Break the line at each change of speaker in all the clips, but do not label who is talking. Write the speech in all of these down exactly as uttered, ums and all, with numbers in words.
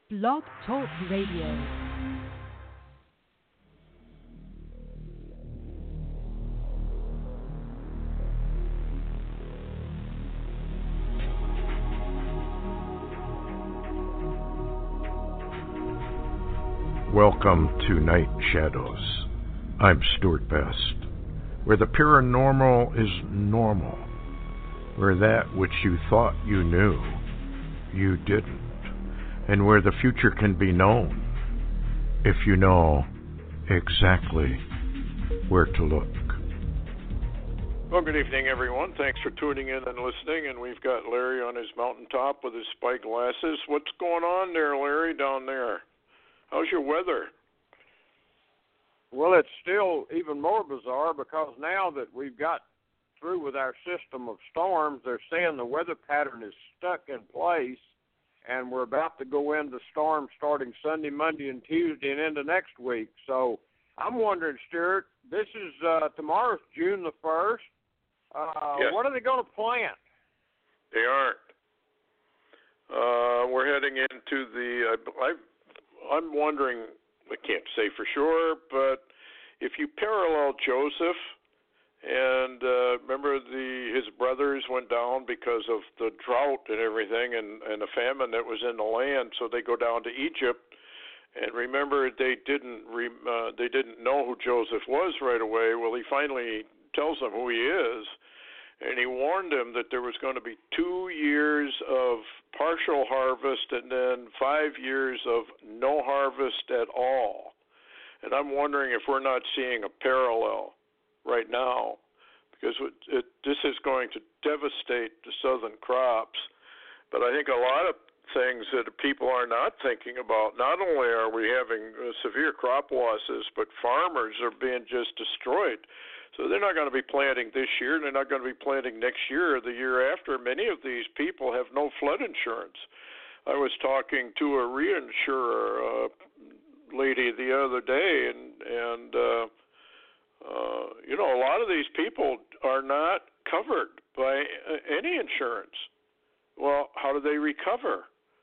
Blog Talk Radio.
Welcome to Night Shadows. I'm Stuart Best, where the paranormal is normal, where that which you thought you knew, you didn't, and where the future can be known if you know exactly where to look. Well, good evening, everyone. Thanks for tuning in and listening. And we've got Larry on his mountaintop with his spy glasses. What's going on there, Larry, down there? How's your weather?
Well, it's still even more bizarre because now that we've got through with our system of storms, they're saying the weather pattern is stuck in place, and we're about to go into storms starting Sunday, Monday, and Tuesday, and into next week. So I'm wondering, Stuart, this is uh, tomorrow's June the first. Uh,
yes.
What are they going to plant?
They aren't. Uh, we're heading into the. Uh, I, I'm wondering. I can't say for sure, but if you parallel Joseph. And uh, remember, the his brothers went down because of the drought and everything, and, and the famine that was in the land. So they go down to Egypt. And remember, they didn't re, uh, they didn't know who Joseph was right away. Well, he finally tells them who he is, and he warned them that there was going to be two years of partial harvest and then five years of no harvest at all. And I'm wondering if we're not seeing a parallel right now, because it, it, this is going to devastate the southern crops. But I think a lot of things that people are not thinking about, not only are we having uh, severe crop losses, but farmers are being just destroyed. So they're not going to be planting this year, they're not going to be planting next year or the year after. Many of these people have no flood insurance. I was talking to a reinsurer uh, lady the other day, and, and uh, Uh, you know, a lot of these people are not covered by uh, any insurance. Well, how do they recover?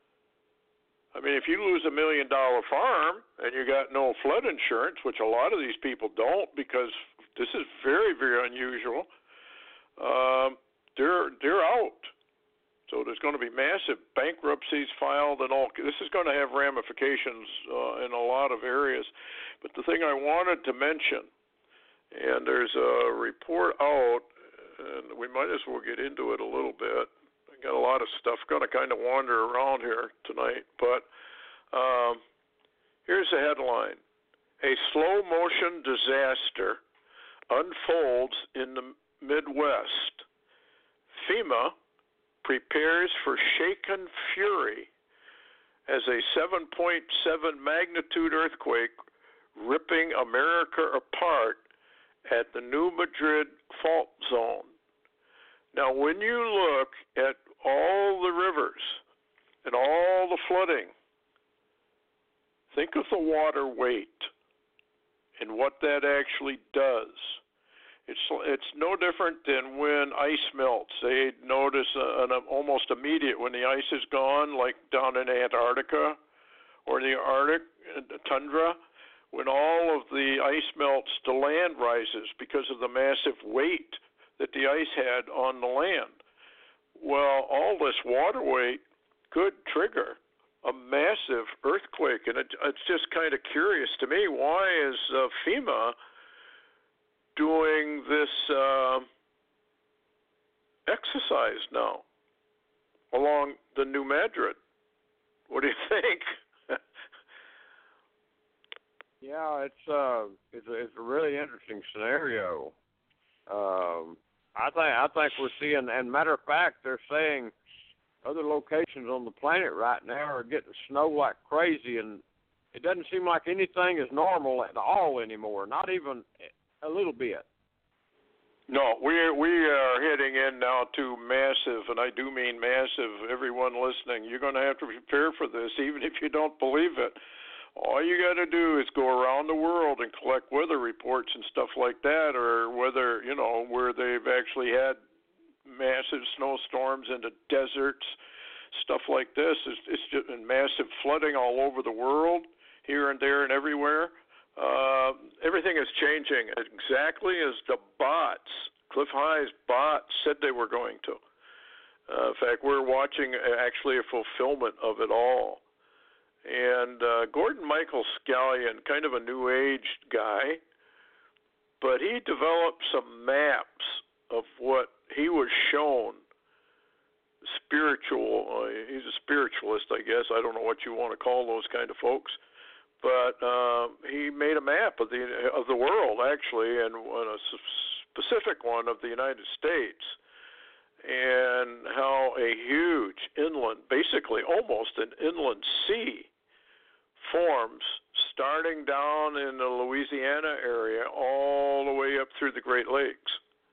I mean, if you lose a million dollar farm and you got no flood insurance, which a lot of these people don't because this is very, very unusual, um, they're they're out. So there's going to be massive bankruptcies filed and all. This is going to have ramifications uh, in a lot of areas. But the thing I wanted to mention, and there's a report out, and we might as well get into it a little bit. I got a lot of stuff, going to kind of wander around here tonight. But um, here's the headline. A slow-motion disaster unfolds in the Midwest. FEMA prepares for shaken fury as a seven point seven magnitude earthquake ripping America apart at the New Madrid fault zone. Now, when you look at all the rivers and all the flooding, think of the water weight and what that actually does. It's it's no different than when ice melts. They notice an, an almost immediate when the ice is gone, like down in Antarctica or the Arctic the tundra. When all of the ice melts, the land rises because of the massive weight that the ice had on the land. Well, all this water weight could trigger a massive earthquake, and it, it's just kind of curious to me. Why is uh, FEMA doing this uh, exercise now along the New Madrid? What do you think?
Yeah, it's uh, it's a, it's a really interesting scenario. Um, I think I think we're seeing, and matter of fact, they're saying other locations on the planet right now are getting snow like crazy, and it doesn't seem like anything is normal at all anymore. Not even a little bit.
No, we we are heading in now to massive, and I do mean massive. Everyone listening, you're going to have to prepare for this, even if you don't believe it. All you got to do is go around the world and collect weather reports and stuff like that, or whether, you know, where they've actually had massive snowstorms into deserts, stuff like this is it's just massive flooding all over the world, here and there and everywhere. Uh, everything is changing exactly as the bots, Cliff High's bots, said they were going to. Uh, in fact, we're watching actually a fulfillment of it all. And uh, Gordon Michael Scallion, kind of a new age guy, but he developed some maps of what he was shown. Spiritual, uh, he's a spiritualist, I guess. I don't know what you want to call those kind of folks. But uh, he made a map of the of the world, actually, and a specific one of the United States, and how a huge inland, basically almost an inland sea, forms starting down in the Louisiana area all the way up through the Great Lakes.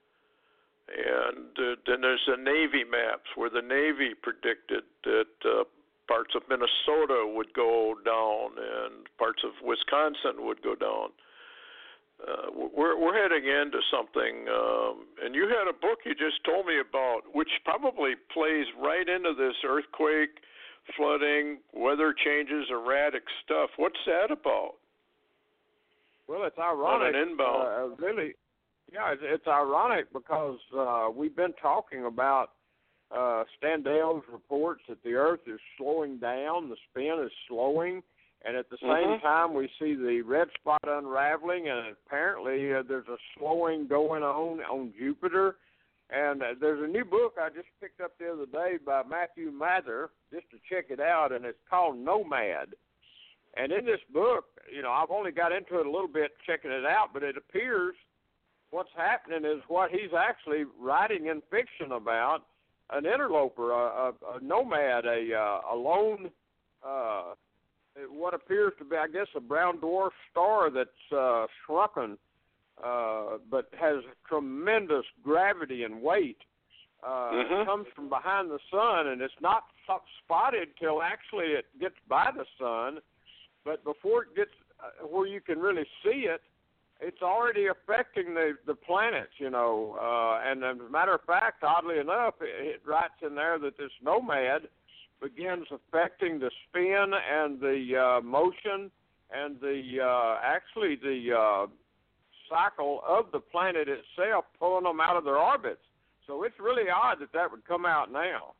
And uh, then there's the Navy maps where the Navy predicted that uh, parts of Minnesota would go down and parts of Wisconsin would go down. Uh, we're we're heading into something, um, and you had a book you just told me about, which probably plays right into this earthquake, flooding, weather changes, erratic stuff. What's that about?
Well, it's ironic.
On an inbound.
Uh, really, yeah, it's, it's ironic because uh, we've been talking about uh, Stan Dale's reports that the Earth is slowing down, the spin is slowing, and at the same
mm-hmm.
time we see the red spot unraveling, and apparently uh, there's a slowing going on on Jupiter. And uh, there's a new book I just picked up the other day by Matthew Mather, just to check it out, and it's called Nomad. And in this book, you know, I've only got into it a little bit checking it out, but it appears what's happening is what he's actually writing in fiction about, an interloper, a, a, a nomad, a, uh, a lone, uh, what appears to be, I guess, a brown dwarf star that's uh, shrunken, uh, but has tremendous gravity and weight. Uh,
mm-hmm.
It comes from behind the sun, and it's not spotted till actually it gets by the sun. But before it gets uh, where you can really see it, it's already affecting the, the planets, you know. Uh, and as a matter of fact, oddly enough, it, it writes in there that this nomad begins affecting the spin and the uh, motion and the uh, actually the uh, cycle of the planet itself, pulling them out of their orbits. So it's really odd that that would come out now.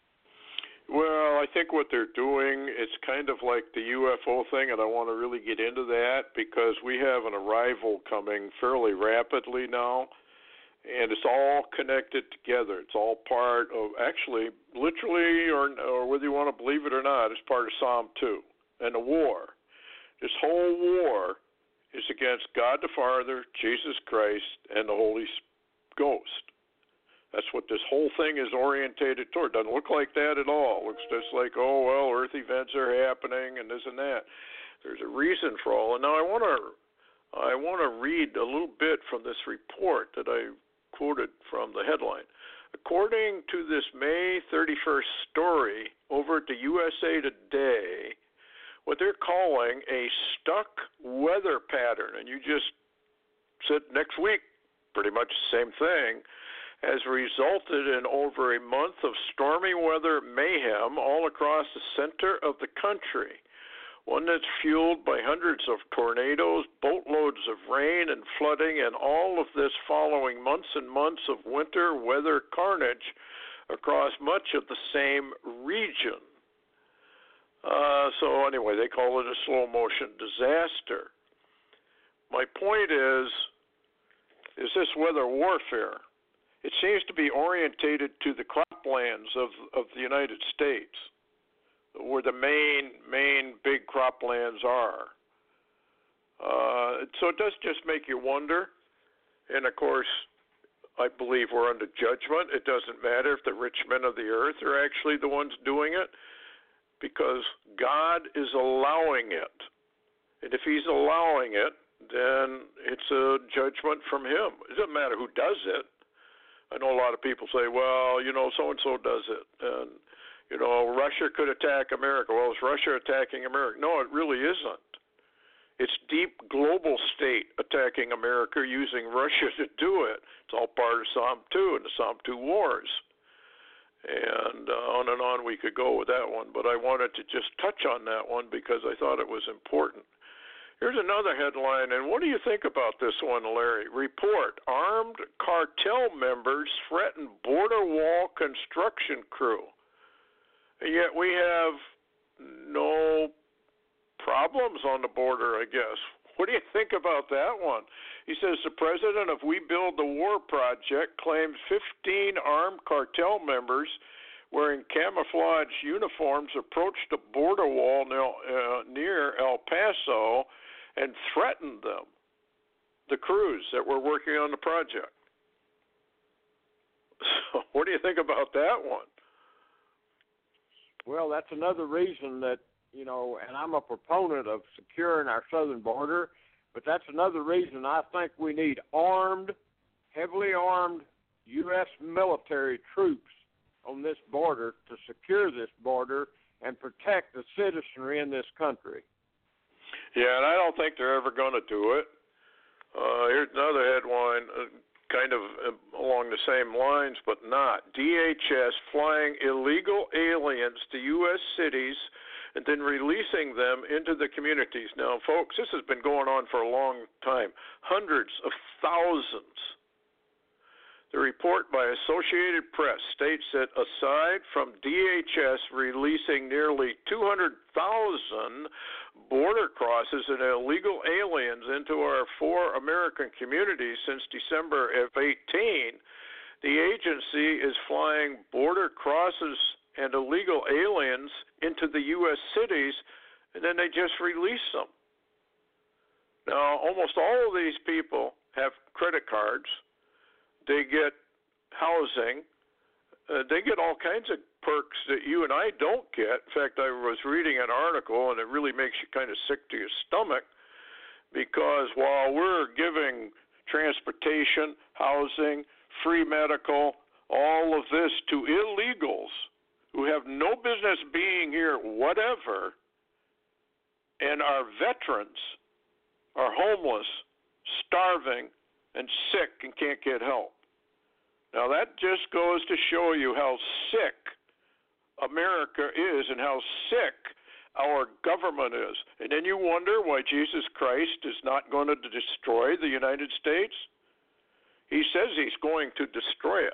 Well, I think what they're doing, it's kind of like the U F O thing, and I want to really get into that because we have an arrival coming fairly rapidly now, and it's all connected together. It's all part of, actually, literally, or, or whether you want to believe it or not, it's part of Psalm two and the war. This whole war is against God the Father, Jesus Christ, and the Holy Ghost. That's what this whole thing is orientated toward. Doesn't look like that at all. Looks just like, oh, well, Earth events are happening and this and that. There's a reason for all. And now I want to I want to read a little bit from this report that I quoted from the headline. According to this May thirty-first story over at the U S A Today, what they're calling a stuck weather pattern, and you just said next week, pretty much the same thing, has resulted in over a month of stormy weather mayhem all across the center of the country, one that's fueled by hundreds of tornadoes, boatloads of rain and flooding, and all of this following months and months of winter weather carnage across much of the same region. Uh, so anyway, they call it a slow motion disaster. My point is, is this weather warfare? It seems to be orientated to the croplands of of the United States, where the main main big croplands are. Uh, so it does just make you wonder. And of course, I believe we're under judgment. It doesn't matter if the rich men of the earth are actually the ones doing it, because God is allowing it. And if He's allowing it, then it's a judgment from Him. It doesn't matter who does it. I know a lot of people say, well, you know, so-and-so does it. And, you know, Russia could attack America. Well, is Russia attacking America? No, it really isn't. It's deep global state attacking America using Russia to do it. It's all part of Psalm two and the Psalm two wars. And uh, on and on we could go with that one, but I wanted to just touch on that one because I thought it was important. Here's another headline, and what do you think about this one, Larry? Report, armed cartel members threaten border wall construction crew. And yet we have no problems on the border, I guess. What do you think about that one? He says the president of We Build the War Project claims fifteen armed cartel members wearing camouflage uniforms approached a border wall near El Paso and threatened them, the crews that were working on the project. So what do you think about that one?
Well, that's another reason that, you know, and I'm a proponent of securing our southern border, but that's another reason I think we need armed, heavily armed U S military troops on this border to secure this border and protect the citizenry in this country.
Yeah, and I don't think they're ever going to do it. Uh, here's another headline, uh, kind of uh, along the same lines, but not. D H S flying illegal aliens to U S cities and then releasing them into the communities. Now, folks, this has been going on for a long time, hundreds of thousands. The report by Associated Press states that aside from D H S releasing nearly two hundred thousand border crosses and illegal aliens into our four American communities since December of eighteen, the agency is flying border crosses and illegal aliens into the U S cities, and then they just release them. Now, almost all of these people have credit cards. They get housing. Uh, they get all kinds of perks that you and I don't get. In fact, I was reading an article, and it really makes you kind of sick to your stomach, because while we're giving transportation, housing, free medical, all of this to illegals who have no business being here whatever, and our veterans are homeless, starving, and sick and can't get help. Now, that just goes to show you how sick America is and how sick our government is. And then you wonder why Jesus Christ is not going to destroy the United States. He says he's going to destroy it.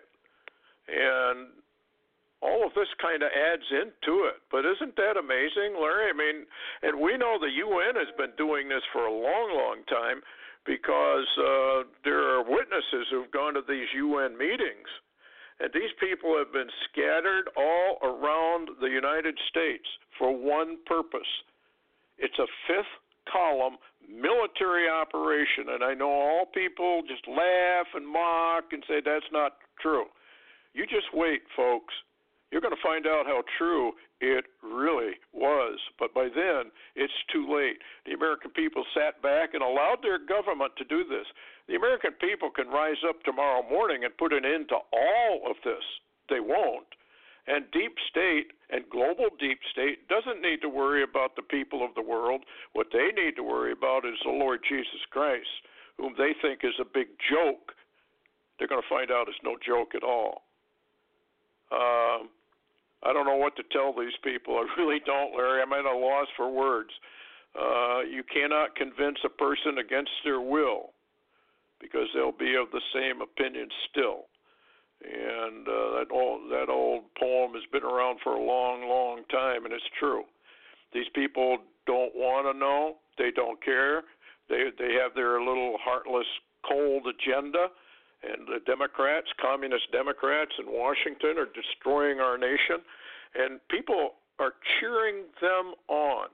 And all of this kind of adds into it. But isn't that amazing, Larry? I mean, and we know the U N has been doing this for a long, long time, because uh, there are witnesses who've gone to these U N meetings, and these people have been scattered all around the United States for one purpose. It's a fifth column military operation, and I know all people just laugh and mock and say that's not true. You just wait, folks. You're going to find out how true it really was. But by then, it's too late. The American people sat back and allowed their government to do this. The American people can rise up tomorrow morning and put an end to all of this. They won't. And deep state and global deep state doesn't need to worry about the people of the world. What they need to worry about is the Lord Jesus Christ, whom they think is a big joke. They're going to find out it's no joke at all. Um, I don't know what to tell these people. I really don't, Larry. I'm at a loss for words. Uh, you cannot convince a person against their will, because they'll be of the same opinion still. And uh, that old that old poem has been around for a long, long time, and it's true. These people don't want to know. They don't care. They they have their little heartless, cold agenda. And the Democrats, communist Democrats in Washington, are destroying our nation, and people are cheering them on.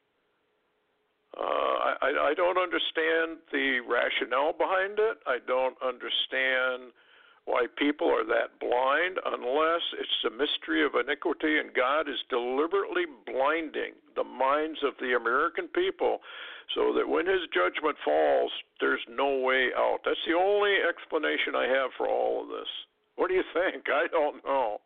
Uh, I, I don't understand the rationale behind it. I don't understand why people are that blind, unless it's the mystery of iniquity, and God is deliberately blinding the minds of the American people so that when his judgment falls, there's no way out. That's the only explanation I have for all of this. What do you think? I don't know.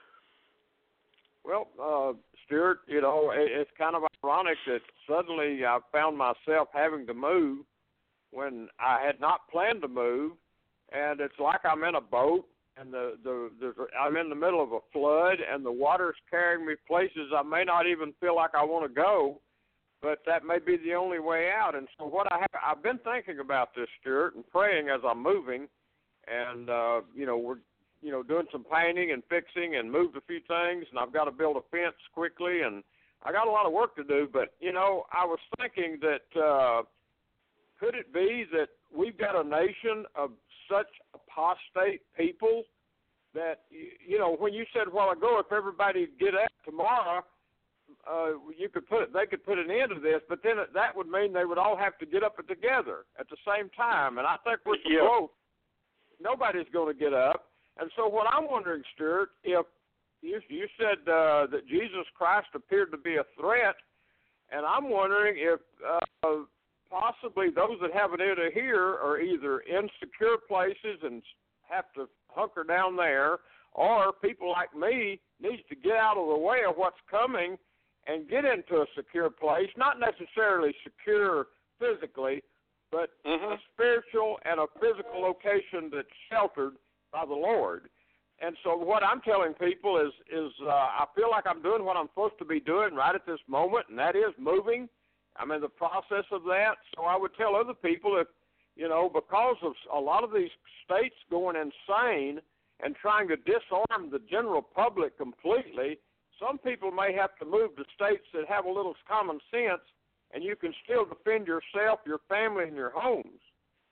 Well, uh, Stuart, you know, it, it's kind of ironic that suddenly I found myself having to move when I had not planned to move, and it's like I'm in a boat and the, the, the I'm in the middle of a flood, and the water's carrying me places I may not even feel like I want to go, but that may be the only way out. And so what I have, I've been thinking about this, Stuart, and praying as I'm moving, and, uh, you know, we're, you know, doing some painting and fixing and moved a few things, and I've got to build a fence quickly, and I got a lot of work to do. But, you know, I was thinking that uh, could it be that we've got a nation of such apostate people that, you know, when you said a while ago, if everybody get up tomorrow, uh, you could put they could put an end to this, but then that would mean they would all have to get up together at the same time. And I think we're
yeah.
both. Nobody's going to get up. And so what I'm wondering, Stuart, if you, you said uh, that Jesus Christ appeared to be a threat, and I'm wondering if uh, possibly those that have an ear to hear are either in secure places and have to hunker down there, or people like me needs to get out of the way of what's coming and get into a secure place, not necessarily secure physically, but
mm-hmm.
a spiritual and a physical location that's sheltered by the Lord. And so what I'm telling people is, is uh, I feel like I'm doing what I'm supposed to be doing right at this moment, and that is moving. I'm in the process of that. So I would tell other people if, you know, because of a lot of these states going insane and trying to disarm the general public completely, some people may have to move to states that have a little common sense, and you can still defend yourself, your family, and your homes.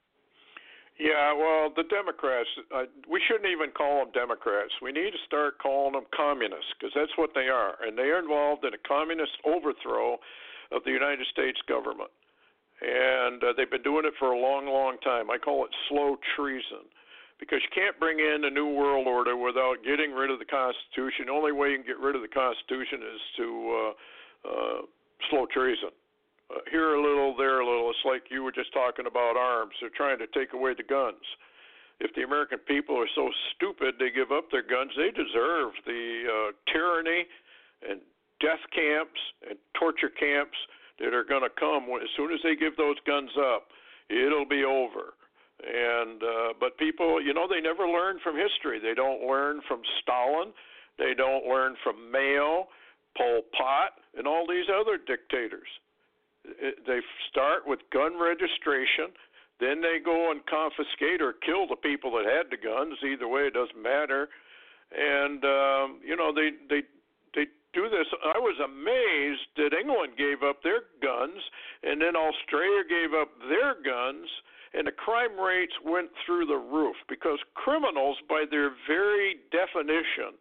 Yeah, well, the Democrats, uh, we shouldn't even call them Democrats. We need to start calling them communists, because that's what they are. And they are involved in a communist overthrow of the United States government. And uh, they've been doing it for a long, long time. I call it slow treason, because you can't bring in a new world order without getting rid of the Constitution. The only way you can get rid of the Constitution is to uh, uh, slow treason. Uh, here a little, there a little. It's like you were just talking about arms. They're trying to take away the guns. If the American people are so stupid they give up their guns, they deserve the uh, tyranny and death camps and torture camps that are going to come. When, as soon as they give those guns up, it'll be over. And uh, but people, you know, they never learn from history. They don't learn from Stalin. They don't learn from Mao, Pol Pot, and all these other dictators. They start with gun registration, then they go and confiscate or kill the people that had the guns. Either way, it doesn't matter. And um, you know, they they they do this. I was amazed that England gave up their guns, and then Australia gave up their guns, and the crime rates went through the roof because criminals, by their very definition,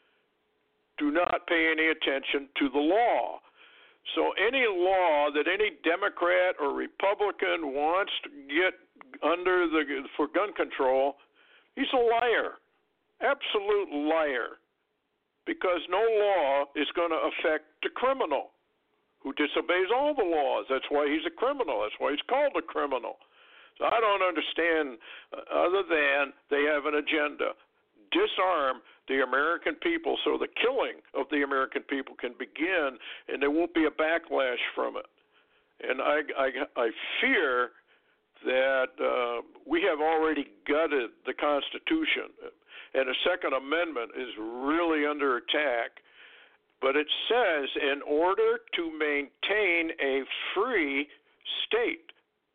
do not pay any attention to the law. So any law that any Democrat or Republican wants to get under the for gun control, he's a liar, absolute liar, because no law is going to affect the criminal who disobeys all the laws. That's why he's a criminal. That's why he's called a criminal. So I don't understand, uh, other than they have an agenda. Disarm the American people so the killing of the American people can begin and there won't be a backlash from it. And I, I, I fear that uh, we have already gutted the Constitution, and the Second Amendment is really under attack. But it says in order to maintain a free state.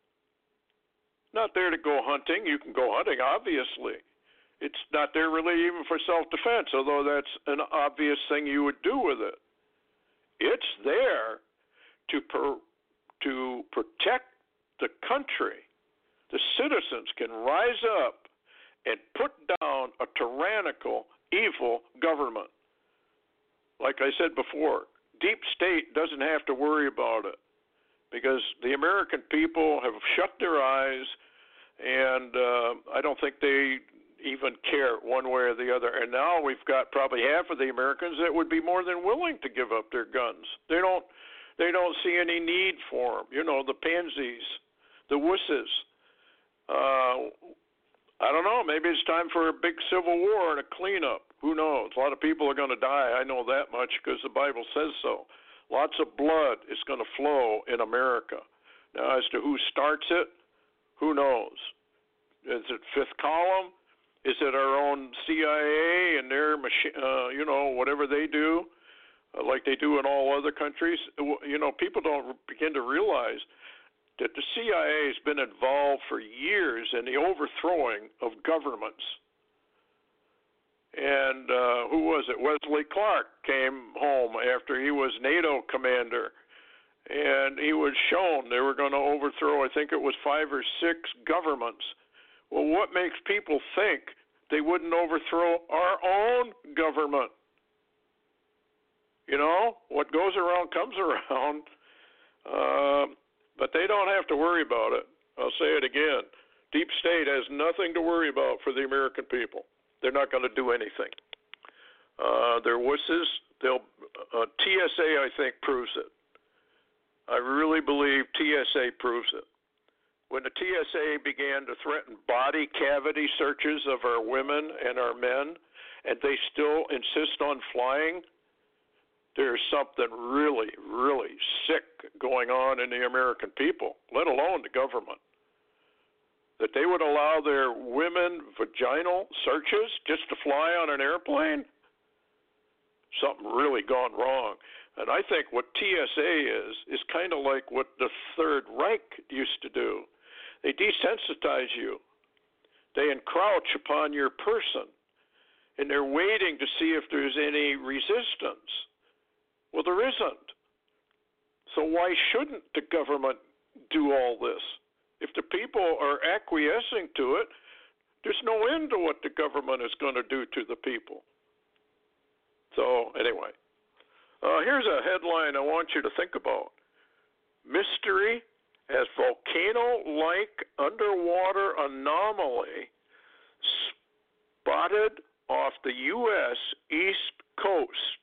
Not there to go hunting. You can go hunting, obviously. It's not there really even for self-defense, although that's an obvious thing you would do with it. It's there to per, to protect the country. The citizens can rise up and put down a tyrannical, evil government. Like I said before, deep state doesn't have to worry about it because the American people have shut their eyes, and uh, I don't think they even care one way or the other. And now we've got probably half of the Americans that would be more than willing to give up their guns. They don't they don't see any need for them. You know, the pansies, the wusses. Uh, I don't know. Maybe it's time for a big civil war and a cleanup. Who knows? A lot of people are going to die. I know that much because the Bible says so. Lots of blood is going to flow in America. Now, as to who starts it, who knows? Is it Fifth Column? Is it our own C I A and their machine, uh, you know, whatever they do, uh, like they do in all other countries? You know, people don't begin to realize that the C I A has been involved for years in the overthrowing of governments. And uh, who was it? Wesley Clark came home after he was NATO commander, and he was shown they were going to overthrow, I think it was five or six governments. Well, what makes people think they wouldn't overthrow our own government? You know, what goes around comes around. Uh, but they don't have to worry about it. I'll say it again. Deep State has nothing to worry about for the American people. They're not going to do anything. Uh, they're wusses. They'll, uh, T S A, I think, proves it. I really believe T S A proves it. When the T S A began to threaten body cavity searches of our women and our men, and they still insist on flying, there's something really, really sick going on in the American people, let alone the government. That they would allow their women vaginal searches just to fly on an airplane? Something really gone wrong. And I think what T S A is, is kind of like what the Third Reich used to do. They desensitize you. They encroach upon your person. And they're waiting to see if there's any resistance. Well, there isn't. So why shouldn't the government do all this? If the people are acquiescing to it, there's no end to what the government is going to do to the people. So anyway, uh, here's a headline I want you to think about. Mystery as volcano-like underwater anomaly spotted off the U S East Coast.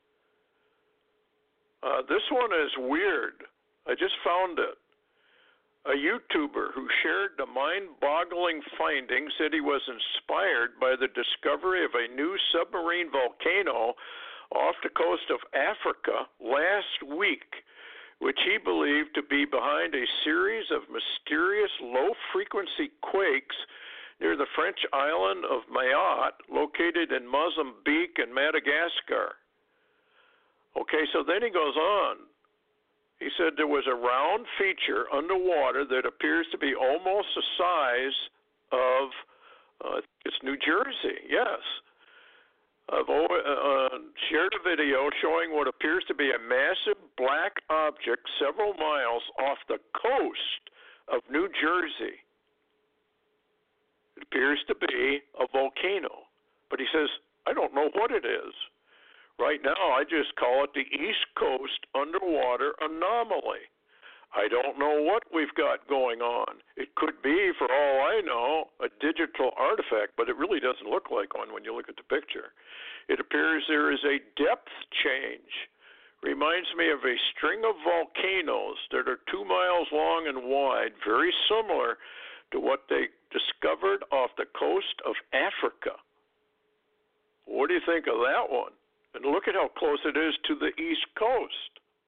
Uh, this one is weird. I just found it. A YouTuber who shared the mind-boggling findings said he was inspired by the discovery of a new submarine volcano off the coast of Africa last week, which he believed to be behind a series of mysterious low-frequency quakes near the French island of Mayotte, located in Mozambique and Madagascar. Okay, so then he goes on. He said there was a round feature underwater that appears to be almost the size of, uh, it's New Jersey, yes. I've uh, shared a video showing what appears to be a massive black object several miles off the coast of New Jersey. It appears to be a volcano. But he says, I don't know what it is. Right now, I just call it the East Coast Underwater Anomaly. I don't know what we've got going on. It could be, for all I know, a digital artifact, but it really doesn't look like one when you look at the picture. It appears there is a depth change. Reminds me of a string of volcanoes that are two miles long and wide, very similar to what they discovered off the coast of Africa. What do you think of that one? And look at how close it is to the East Coast.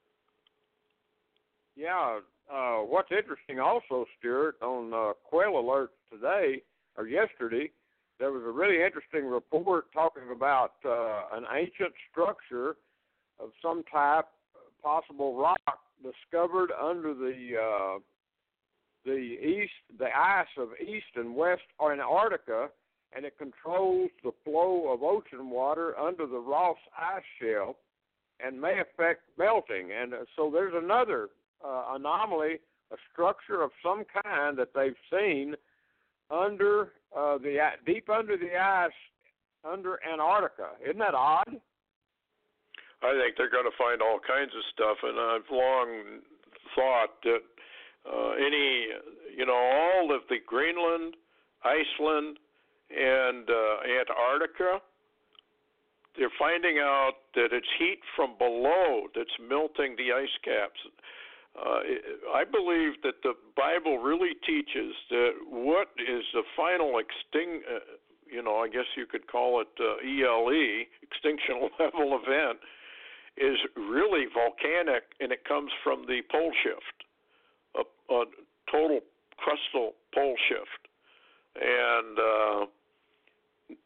Yeah, uh, what's interesting also, Stuart, on uh, Quail Alert today, or yesterday, there was a really interesting report talking about uh, an ancient structure of some type, possible rock, discovered under the uh, the east, the ice of East and West Antarctica, and it controls the flow of ocean water under the Ross ice shelf and may affect melting. And uh, so there's another uh, anomaly, a structure of some kind that they've seen under uh, the deep under the ice under Antarctica. Isn't that odd?
I think they're going to find all kinds of stuff, and I've long thought that uh, any, you know, all of the Greenland, Iceland, and uh, Antarctica, they're finding out that it's heat from below that's melting the ice caps. Uh, I believe that the Bible really teaches that what is the final extinct, uh, you know, I guess you could call it uh, E L E, extinction level event, is really volcanic, and it comes from the pole shift, a, a total crustal pole shift. And uh,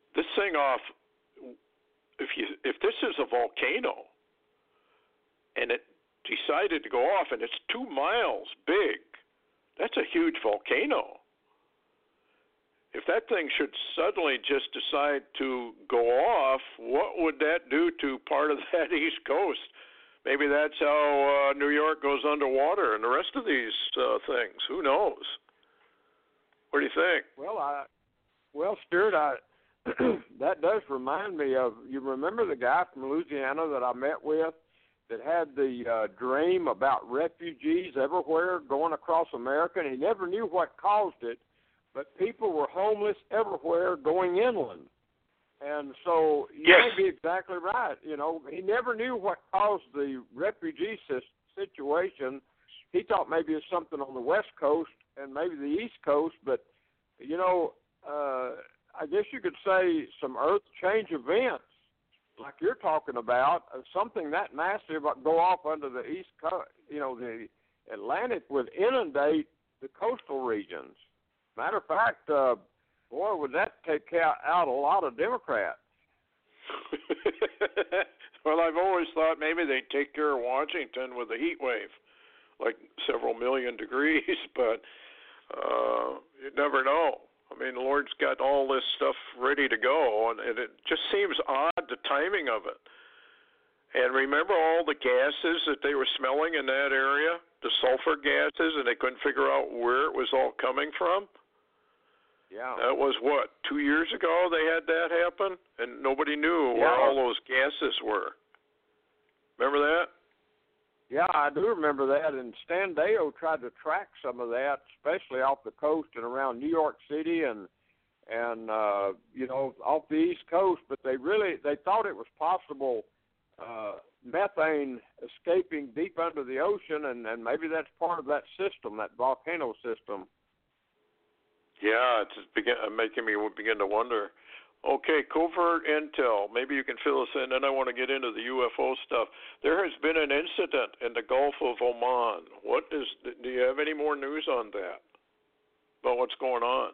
this thing off. If you if this is a volcano, and it decided to go off, and it's two miles big, that's a huge volcano. If that thing should suddenly just decide to go off, what would that do to part of that East Coast? Maybe that's how uh, New York goes underwater and the rest of these uh, things. Who knows? What do you think?
Well, I, well, Stuart, I, that does remind me of, you remember the guy from Louisiana that I met with that had the uh, dream about refugees everywhere going across America, and he never knew what caused it, but people were homeless everywhere going inland. And so you
yes.
may be exactly right. You know, he never knew what caused the refugee situation. He thought maybe it's something on the West Coast and maybe the East Coast, but, you know, uh, I guess you could say some earth change events like you're talking about, uh, something that massive go off under the East Coast, you know, the Atlantic would inundate the coastal regions. Matter of fact, uh, boy, would that take out a lot of Democrats.
Well, I've always thought maybe they'd take care of Washington with a heat wave, like several million degrees, but uh, you never know. I mean, the Lord's got all this stuff ready to go, and, and it just seems odd, the timing of it. And remember all the gases that they were smelling in that area, the sulfur gases, and they couldn't figure out where it was all coming from?
Yeah.
That was, what, two years ago they had that happen? And nobody knew
yeah.
where all those gases were. Remember that?
Yeah, I do remember that. And Stan Deyo tried to track some of that, especially off the coast and around New York City and, and uh, you know, off the East Coast. But they really, they thought it was possible uh, methane escaping deep under the ocean, and, and maybe that's part of that system, that volcano system.
Yeah, it's begin, making me begin to wonder. Okay, covert intel. Maybe you can fill us in. Then I want to get into the U F O stuff. There has been an incident in the Gulf of Oman. What is? Do you have any more news on that? About what's going on?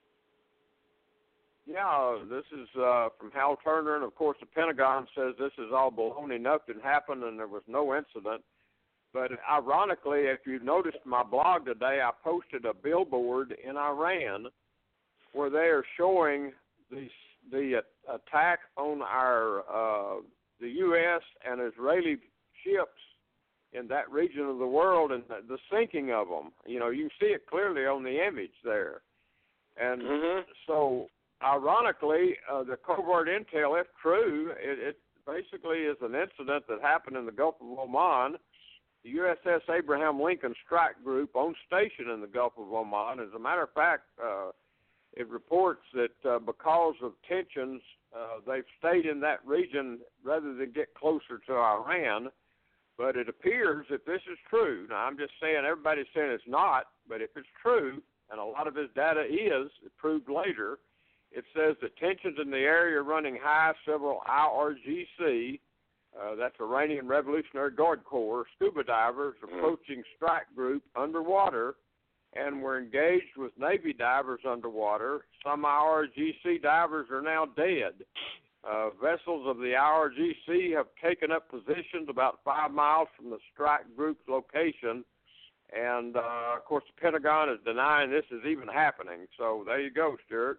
Yeah, this is uh, from Hal Turner, and of course the Pentagon says this is all baloney. Nothing happened, and there was no incident. But ironically, if you noticed my blog today, I posted a billboard in Iran where they are showing the the attack on our uh, the U S and Israeli ships in that region of the world and the, the sinking of them. You know, you can see it clearly on the image there. And
mm-hmm.
so, ironically, uh, the covert intel, if true, it, it basically is an incident that happened in the Gulf of Oman. The U S S Abraham Lincoln Strike Group on station in the Gulf of Oman. As a matter of fact, uh, it reports that uh, because of tensions, uh, they've stayed in that region rather than get closer to Iran. But it appears, if this is true, now I'm just saying everybody's saying it's not, but if it's true, and a lot of his data is, it proved later, it says that tensions in the area are running high. Several I R G C, Uh, that's Iranian Revolutionary Guard Corps, scuba divers approaching strike group underwater, and were engaged with Navy divers underwater. Some I R G C divers are now dead. Uh, vessels of the I R G C have taken up positions about five miles from the strike group's location, and, uh, of course, the Pentagon is denying this is even happening. So there you go, Stuart.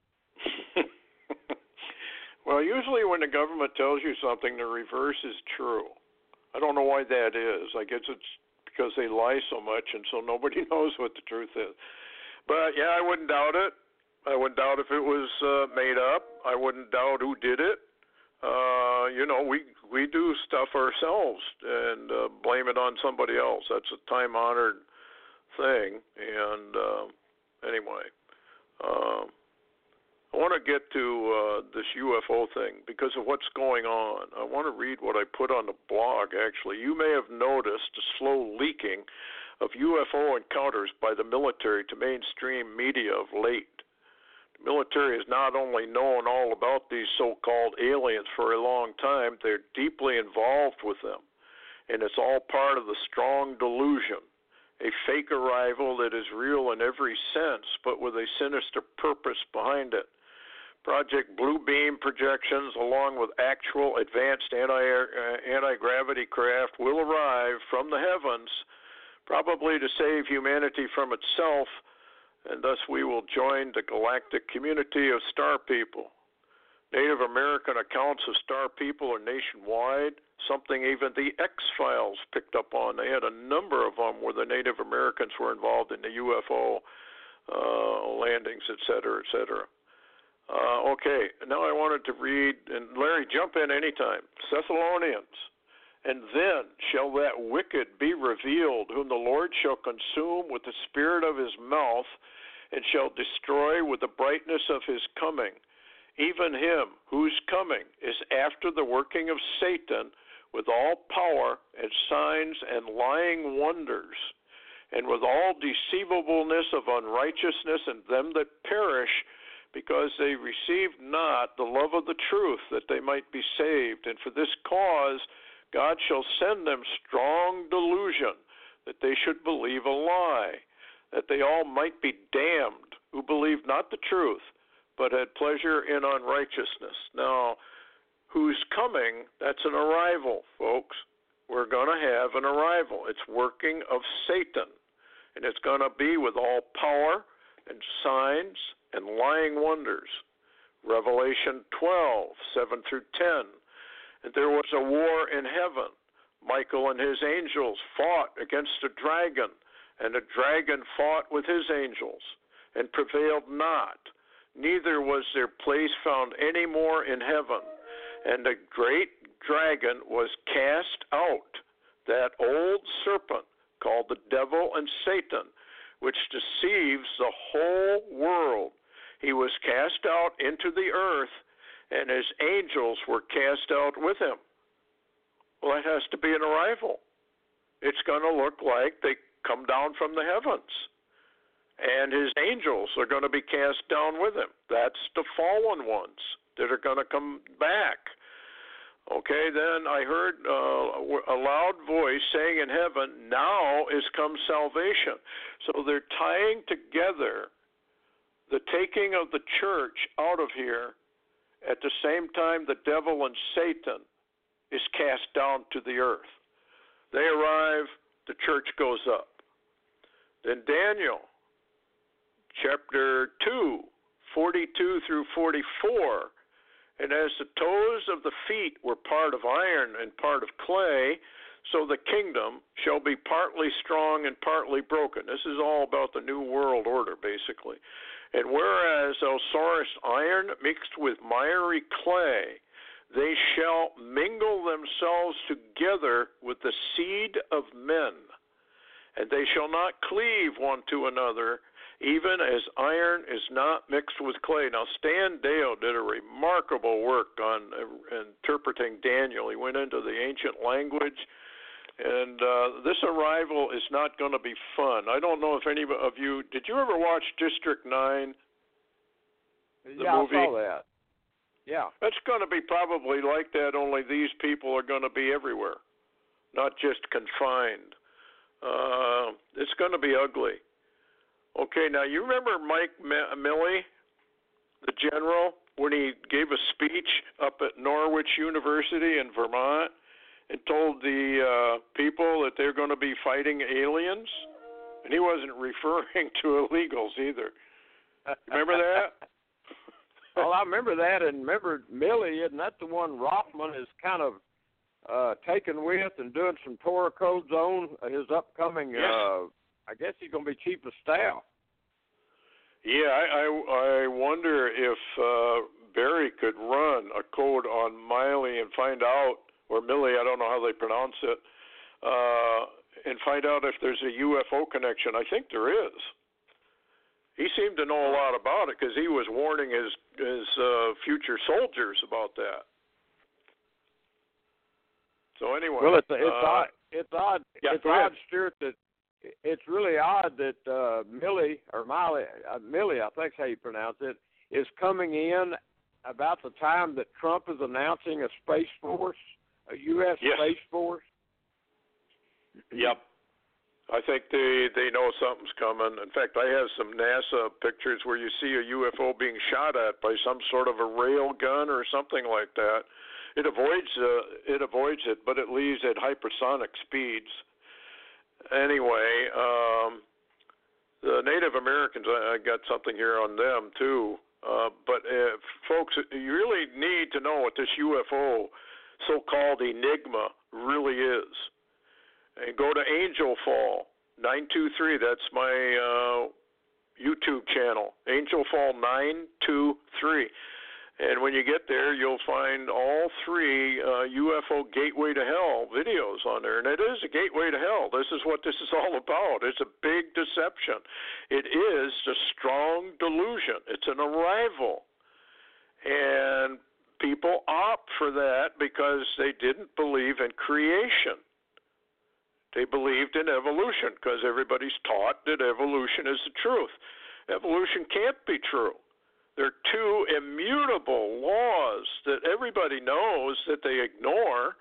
Well, usually when the government tells you something, the reverse is true. I don't know why that is. I guess it's because they lie so much, and so nobody knows what the truth is. But, yeah, I wouldn't doubt it. I wouldn't doubt if it was uh, made up. I wouldn't doubt who did it. Uh, you know, we we do stuff ourselves and uh, blame it on somebody else. That's a time-honored thing. And uh, anyway, uh, I want to get to uh, this U F O thing because of what's going on. I want to read what I put on the blog, actually. You may have noticed a slow leaking of U F O encounters by the military to mainstream media of late. The military has not only known all about these so-called aliens for a long time, they're deeply involved with them. And it's all part of the strong delusion, a fake arrival that is real in every sense, but with a sinister purpose behind it. Project Blue Beam projections, along with actual advanced anti, uh, anti-gravity craft, will arrive from the heavens, probably to save humanity from itself, and thus we will join the galactic community of star people. Native American accounts of star people are nationwide, something even the X-Files picked up on. They had a number of them where the Native Americans were involved in the U F O uh, landings, et cetera, et cetera. Uh, okay, now I wanted to read, and Larry, jump in anytime. Thessalonians. And then shall that wicked be revealed, whom the Lord shall consume with the spirit of his mouth, and shall destroy with the brightness of his coming, even him whose coming is after the working of Satan, with all power and signs and lying wonders, and with all deceivableness of unrighteousness in them that perish, because they received not the love of the truth, that they might be saved. And for this cause God shall send them strong delusion, that they should believe a lie, that they all might be damned, who believed not the truth, but had pleasure in unrighteousness. Now, who's coming? That's an arrival, folks. We're going to have an arrival. It's working of Satan, and it's going to be with all power and signs and lying wonders. Revelation twelve, seven through ten. And there was a war in heaven. Michael and his angels fought against a dragon, and the dragon fought with his angels, and prevailed not. Neither was their place found any more in heaven. And the great dragon was cast out, that old serpent called the devil and Satan, which deceives the whole world. He was cast out into the earth, and his angels were cast out with him. Well, that has to be an arrival. It's going to look like they come down from the heavens, and his angels are going to be cast down with him. That's the fallen ones that are going to come back. Okay, then I heard uh, a loud voice saying in heaven, now is come salvation. So they're tying together the taking of the church out of here at the same time the devil and Satan is cast down to the earth. They arrive, the church goes up. Then Daniel, chapter two, forty-two through forty-four, and as the toes of the feet were part of iron and part of clay, so the kingdom shall be partly strong and partly broken. This is all about the New World Order, basically. And whereas thou sawest iron mixed with miry clay, they shall mingle themselves together with the seed of men, and they shall not cleave one to another, even as iron is not mixed with clay. Now, Stan Dale did a remarkable work on uh, interpreting Daniel. He went into the ancient language, and uh, this arrival is not going to be fun. I don't know if any of you, did you ever watch District nine? The
yeah,
movie?
I saw that. Yeah.
It's going to be probably like that, only these people are going to be everywhere, not just confined. Uh, it's going to be ugly. Okay, now you remember Mike Milley, the general, when he gave a speech up at Norwich University in Vermont and told the uh, people that they're going to be fighting aliens? And he wasn't referring to illegals either. Remember that?
Well, I remember that, and remember Milley, isn't that the one Rothman is kind of uh, taken with and doing some Torah codes on his upcoming,
yes.
uh, I guess he's going to be chief of staff.
Yeah, I, I, I wonder if uh, Barry could run a code on Miley and find out, or Milley, I don't know how they pronounce it, uh, and find out if there's a U F O connection. I think there is. He seemed to know a lot about it because he was warning his his uh, future soldiers about that. So anyway,
well, it's it's
uh,
odd. It's odd.
Yeah,
it's
go ahead.
odd, Stuart. That it's really odd that uh, Milley or Miley, uh, Milley, I think's how you pronounce it, is coming in about the time that Trump is announcing a space force, a U S
Yes.
space force.
Yep. I think they, they know something's coming. In fact, I have some NASA pictures where you see a U F O being shot at by some sort of a rail gun or something like that. It avoids uh, it avoids it, but it leaves at hypersonic speeds. Anyway, um, the Native Americans, I, I got something here on them too. Uh, but uh, folks, you really need to know what this U F O, so-called enigma, really is. And go to Angel Fall nine two three. That's my uh, YouTube channel, Angel Fall nine two three. And when you get there, you'll find all three uh, U F O Gateway to Hell videos on there. And it is a gateway to hell. This is what this is all about. It's a big deception. It is a strong delusion. It's an arrival. And people opt for that because they didn't believe in creation. They believed in evolution because everybody's taught that evolution is the truth. Evolution can't be true. There are two immutable laws that everybody knows that they ignore.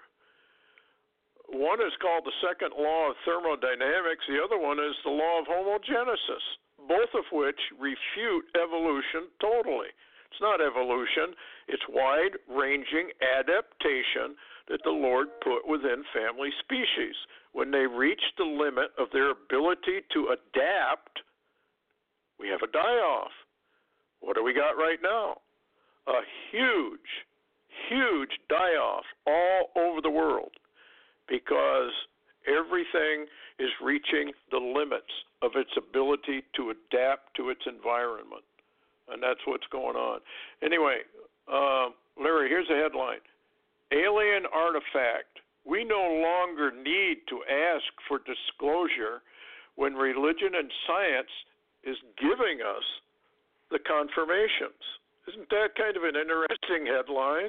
One is called the second law of thermodynamics. The other one is the law of homogenesis, both of which refute evolution totally. It's not evolution. It's wide-ranging adaptation that the Lord put within family species. When they reach the limit of their ability to adapt, we have a die-off. What do we got right now? A huge, huge die-off all over the world because everything is reaching the limits of its ability to adapt to its environment. And that's what's going on. Anyway, uh, Larry, here's a headline. Alien artifact. We no longer need to ask for disclosure when religion and science is giving us the confirmations. Isn't that kind of an interesting headline?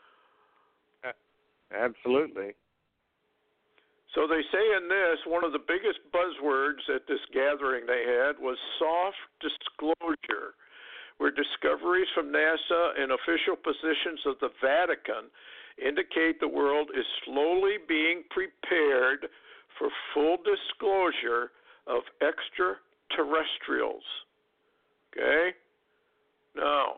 Absolutely.
So they say in this, one of the biggest buzzwords at this gathering they had was soft disclosure, where discoveries from NASA and official positions of the Vatican indicate the world is slowly being prepared for full disclosure of extraterrestrials. Okay? Now,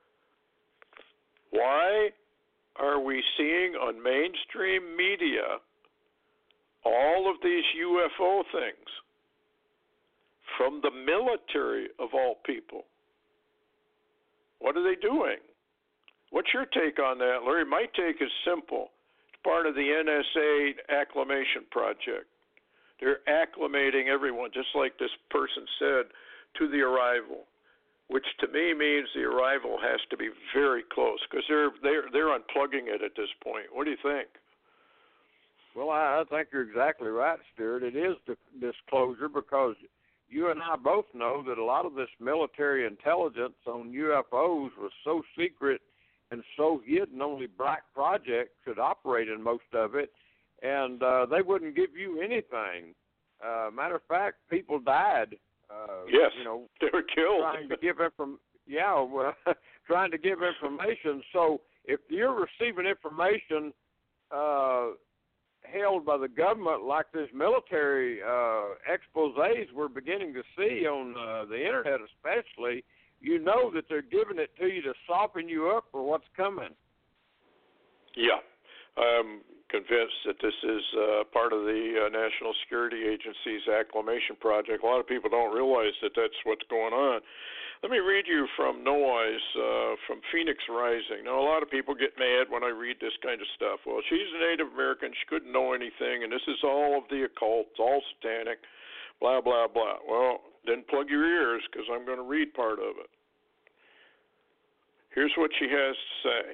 why are we seeing on mainstream media all of these U F O things from the military of all people? What are they doing? What's your take on that, Larry? My take is simple. It's part of the N S A acclimation project. They're acclimating everyone, just like this person said, to the arrival, which to me means the arrival has to be very close because they're they're they're unplugging it at this point. What do you think?
Well, I, I think you're exactly right, Stuart. It is the disclosure because you and I both know that a lot of this military intelligence on U F Os was so secret and so hidden, only black projects could operate in most of it, and uh, they wouldn't give you anything. Uh, matter of fact, people died. Uh,
yes,
you know,
they were killed.
Trying to give inform- yeah, well, trying to give information. So if you're receiving information uh, held by the government, like this military uh, exposés we're beginning to see on uh, the internet, especially, you know that they're giving it to you to soften you up for what's coming.
Yeah, I'm convinced that this is uh, part of the uh, National Security Agency's acclimation project. A lot of people don't realize that that's what's going on. Let me read you from Noise uh, from Phoenix Rising. Now, a lot of people get mad when I read this kind of stuff. Well, she's a Native American. She couldn't know anything, and this is all of the occult. It's all satanic, blah, blah, blah. Well, then plug your ears because I'm going to read part of it. Here's what she has to say.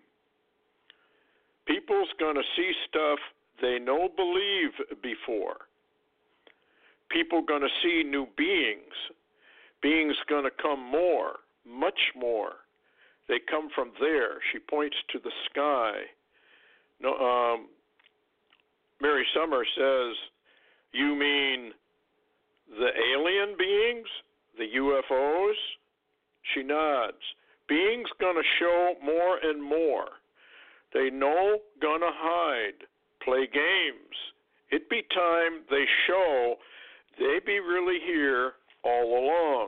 People's going to see stuff they no believe before. People going to see new beings. Beings going to come more, much more. They come from there. She points to the sky. No, um, Mary Summer says, you mean the alien beings, the U F Os? She nods. Beings going to show more and more. They no gonna hide, play games. It be time they show they be really here all along?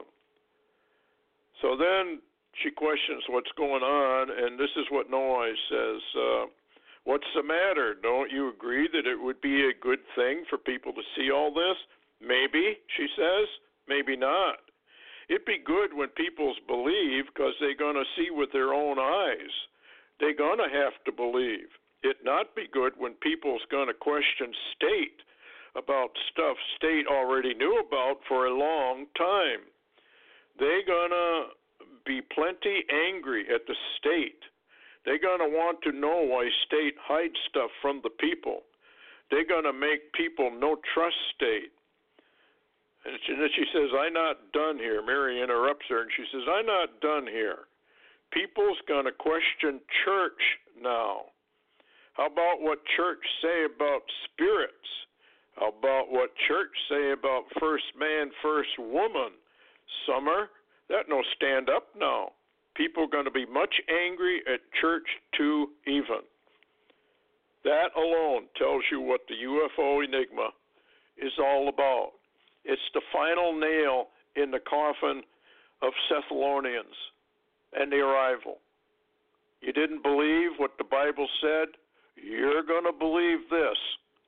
So then she questions what's going on, and this is what Noah says. Uh, What's the matter? Don't you agree that it would be a good thing for people to see all this? Maybe, she says. Maybe not. It'd be good when people's believe because they're going to see with their own eyes. They're going to have to believe. It not be good when people's going to question state about stuff state already knew about for a long time. They're going to be plenty angry at the state. They're going to want to know why state hides stuff from the people. They're going to make people no trust state. And then she says, I'm not done here. Mary interrupts her, and she says, I'm not done here. People's going to question church now. How about what church say about spirits? How about what church say about first man, first woman? Summer, that no stand up now. People are going to be much angry at church too even. That alone tells you what the U F O enigma is all about. It's the final nail in the coffin of Thessalonians and the arrival. You didn't believe what the Bible said? You're going to believe this.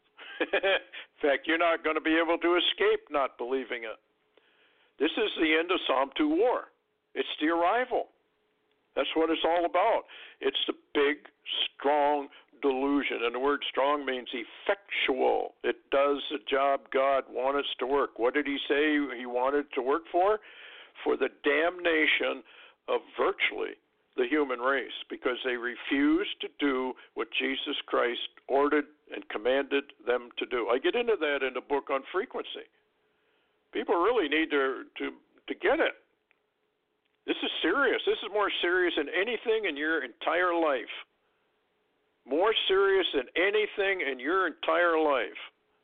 In fact, you're not going to be able to escape not believing it. This is the end of Psalm two war. It's the arrival. That's what it's all about. It's the big, strong delusion. And the word strong means effectual. It does the job God wanted it to work. What did he say he wanted it to work for? For the damnation of virtually the human race, because they refused to do what Jesus Christ ordered and commanded them to do. I get into that in the book on frequency. People really need to to, to get it. This is serious. This is more serious than anything in your entire life. More serious than anything in your entire life.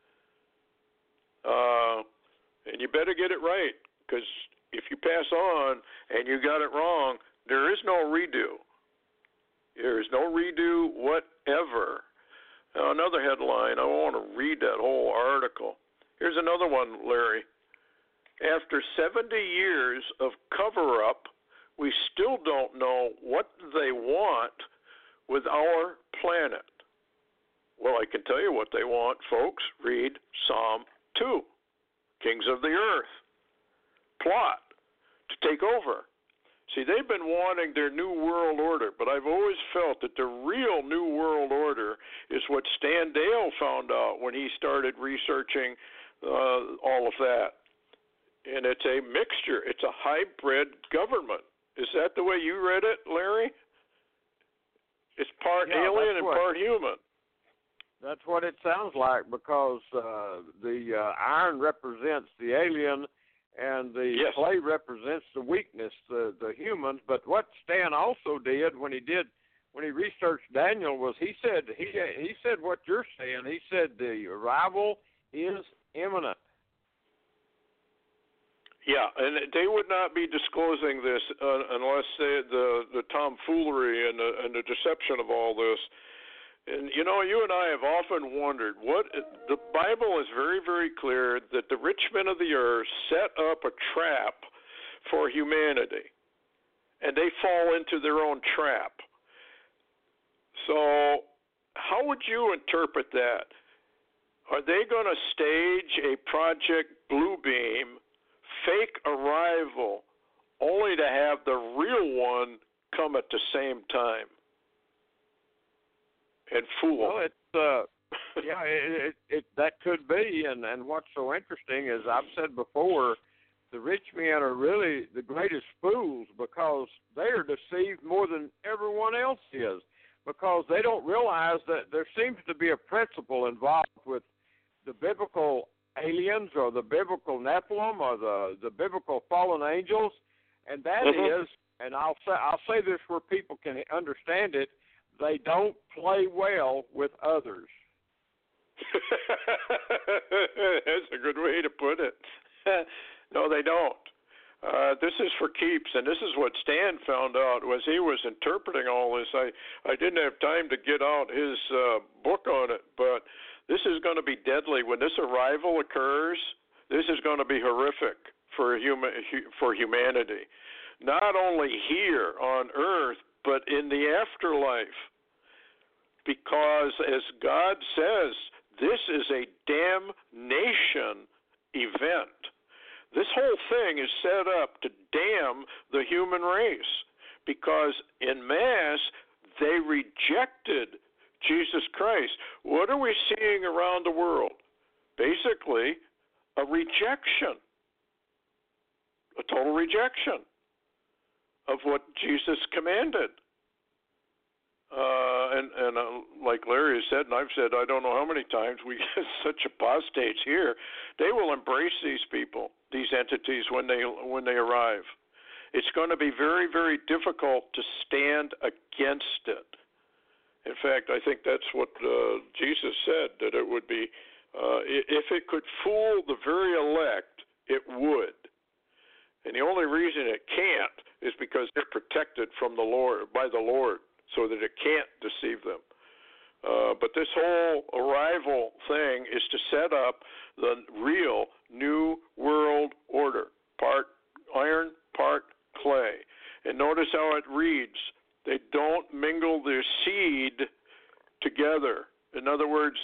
Uh, and you better get it right, because if you pass on and you got it wrong, there is no redo. There is no redo whatever. Now, another headline, I want to read that whole article. Here's another one, Larry. After seventy years of cover-up, we still don't know what they want with our planet. Well, I can tell you what they want, folks. Read Psalm two, Kings of the Earth. Plot to take over. See, they've been wanting their new world order, but I've always felt that the real new world order is what Stan Dale found out when he started researching uh, all of that. And it's a mixture. It's a hybrid government. Is that the way you read it, Larry? It's part
yeah,
alien and
what,
part human.
That's what it sounds like, because uh, the uh, iron represents the alien and the
yes.
clay represents the weakness, the, the humans. But what Stan also did when he did when he researched Daniel was he said he he said what you're saying. He said the arrival is imminent.
Yeah, and they would not be disclosing this uh, unless they, the the tomfoolery and the, and the deception of all this. And, you know, you and I have often wondered, what the Bible is very, very clear that the rich men of the earth set up a trap for humanity, and they fall into their own trap. So how would you interpret that? Are they going to stage a Project Bluebeam, fake arrival, only to have the real one come at the same time and fool?
Well, it's uh, yeah, it, it, it that could be, and and what's so interesting is I've said before, the rich men are really the greatest fools because they are deceived more than everyone else is, because they don't realize that there seems to be a principle involved with the biblical aliens or the biblical Nephilim or the, the biblical fallen angels, and that mm-hmm. is, and I'll say I'll say this where people can understand it, they don't play well with others.
That's a good way to put it. No, they don't. Uh, this is for keeps, and this is what Stan found out was he was interpreting all this. I, I didn't have time to get out his uh, book on it, but this is going to be deadly. When this arrival occurs, This is going to be horrific for human for humanity, not only here on earth, but in the afterlife. Because as God says, this is a damnation event. This whole thing is set up to damn the human race, because en masse they rejected Jesus Christ. What are we seeing around the world? Basically, a rejection, a total rejection of what Jesus commanded. Uh, and and uh, like Larry has said, and I've said, I don't know how many times, we get such apostates here. They will embrace these people, these entities, when they when they arrive. It's going to be very, very difficult to stand against it. In fact, I think that's what uh, Jesus said, that it would be, uh, if it could fool the very elect, it would. And the only reason it can't is because they're protected from the Lord, by the Lord, so that it can't deceive them. Uh, but this whole arrival thing is to set up the real new world order, part iron, part clay. And notice how it reads. They don't mingle their seed together. In other words,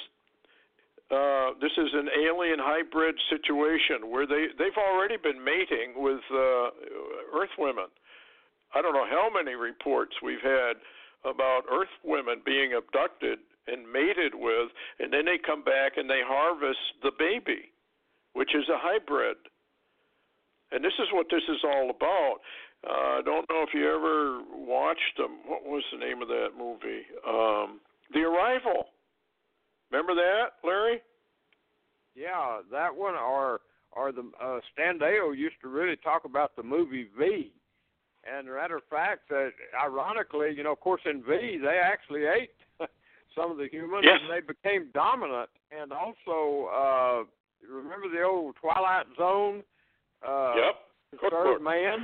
uh, this is an alien hybrid situation where they, they've already been mating with uh, earth women. I don't know how many reports we've had about earth women being abducted and mated with, and then they come back and they harvest the baby, which is a hybrid. And this is what this is all about. Uh, I don't know if you ever watched them. What was the name of that movie? Um, The Arrival. Remember that, Larry?
Yeah, that one, or or the uh, Stan Deyo used to really talk about the movie V. And as a matter of fact, uh, ironically, you know, of course, in V, they actually ate some of the humans,
yes.
and they became dominant. And also, uh, remember the old Twilight Zone? Uh,
yep.
The Third Man?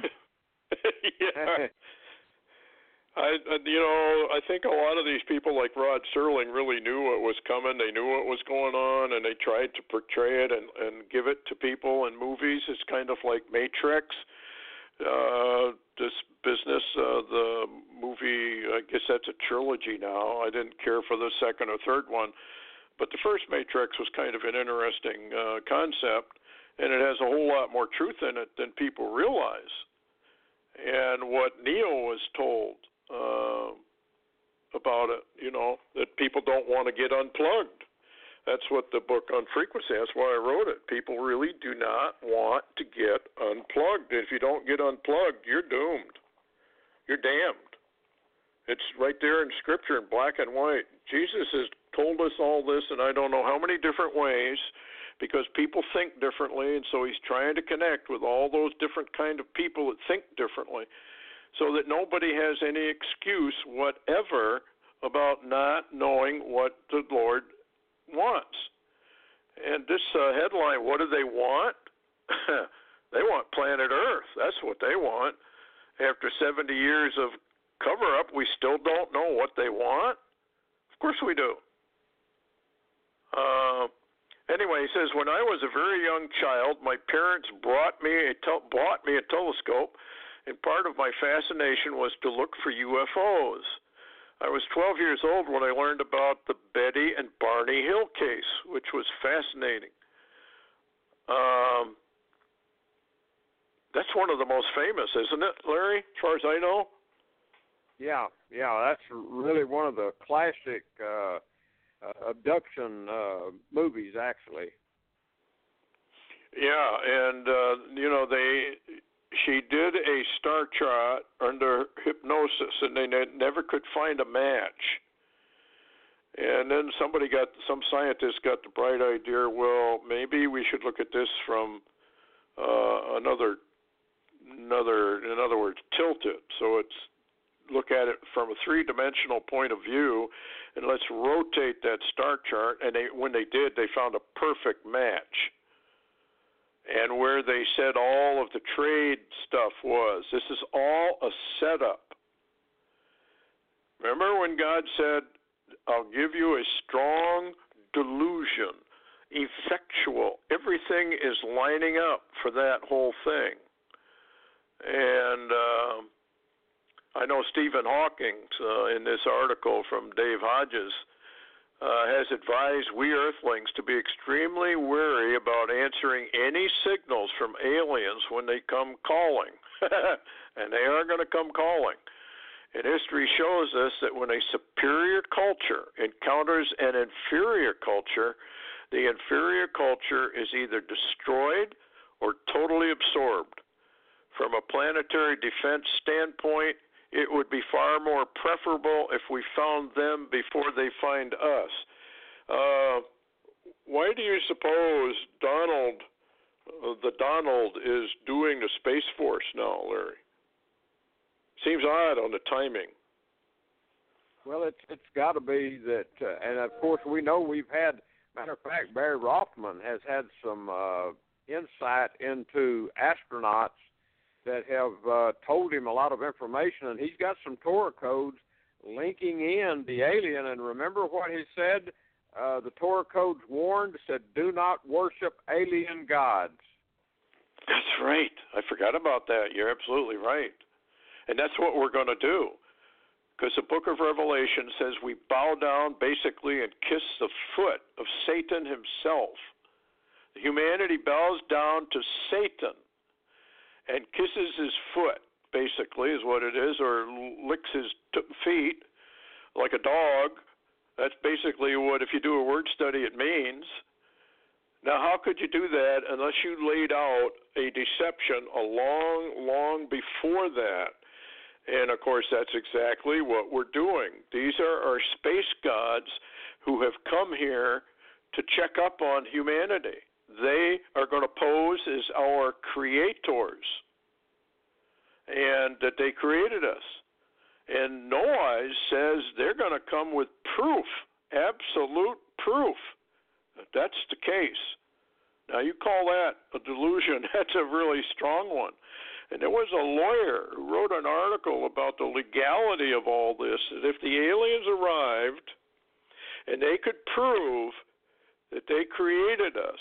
yeah. I, you know, I think a lot of these people like Rod Serling really knew what was coming. They knew what was going on, and they tried to portray it and, and give it to people in movies. It's kind of like Matrix. Uh, this business, uh, the movie, I guess that's a trilogy now. I didn't care for the second or third one, but the first Matrix was kind of an interesting uh, concept, and it has a whole lot more truth in it than people realize. And what Neo was told uh, about it, you know, that people don't want to get unplugged. That's what the book on frequency, that's why I wrote it. People really do not want to get unplugged. If you don't get unplugged, you're doomed. You're damned. It's right there in Scripture in black and white. Jesus has told us all this, and I don't know how many different ways, because people think differently, and so he's trying to connect with all those different kind of people that think differently, so that nobody has any excuse whatever about not knowing what the Lord wants. And this uh, headline, what do they want? They want planet Earth. That's what they want. After seventy years of cover-up, we still don't know what they want? Of course we do. Uh, anyway, he says, when I was a very young child, my parents brought me a te- bought me a telescope, and part of my fascination was to look for U F Os. I was twelve years old when I learned about the Betty and Barney Hill case, which was fascinating. Um, that's one of the most famous, isn't it, Larry, as far as I know?
Yeah, yeah, that's really one of the classic uh, uh, abduction uh, movies, actually.
Yeah, and, uh, you know, they... She did a star chart under hypnosis, and they ne- never could find a match. And then somebody got, some scientist got the bright idea, well, maybe we should look at this from uh, another, another, in other words, tilt it. So it's, look at it from a three-dimensional point of view, and let's rotate that star chart. And they, when they did, they found a perfect match. And where they said all of the trade stuff was. This is all a setup. Remember when God said, I'll give you a strong delusion, effectual. Everything is lining up for that whole thing. And uh, I know Stephen Hawking, uh, in this article from Dave Hodges, uh, has advised we Earthlings to be extremely wary about answering any signals from aliens when they come calling. And they are going to come calling. And history shows us that when a superior culture encounters an inferior culture, the inferior culture is either destroyed or totally absorbed. From a planetary defense standpoint, it would be far more preferable if we found them before they find us. Uh, why do you suppose Donald, uh, the Donald, is doing the Space Force now, Larry? Seems odd on the timing.
Well, it's it's got to be that, uh, and of course we know we've had. Matter of fact, Barry Rothman has had some uh, insight into astronauts that have uh, told him a lot of information, and he's got some Torah codes linking in the alien. And remember what he said? Uh, the Torah codes warned, said, "Do not worship alien gods."
That's right. I forgot about that. You're absolutely right. And that's what we're going to do. Because the book of Revelation says we bow down basically and kiss the foot of Satan himself. Humanity bows down to Satan and kisses his foot, basically, is what it is, or licks his t- feet like a dog. That's basically what, if you do a word study, it means. Now, how could you do that unless you laid out a deception a long, long before that? And, of course, that's exactly what we're doing. These are our space gods who have come here to check up on humanity. They are going to pose as our creators, and that they created us. And Noah says they're going to come with proof, absolute proof, that that's the case. Now, you call that a delusion. That's a really strong one. And there was a lawyer who wrote an article about the legality of all this, that if the aliens arrived and they could prove that they created us,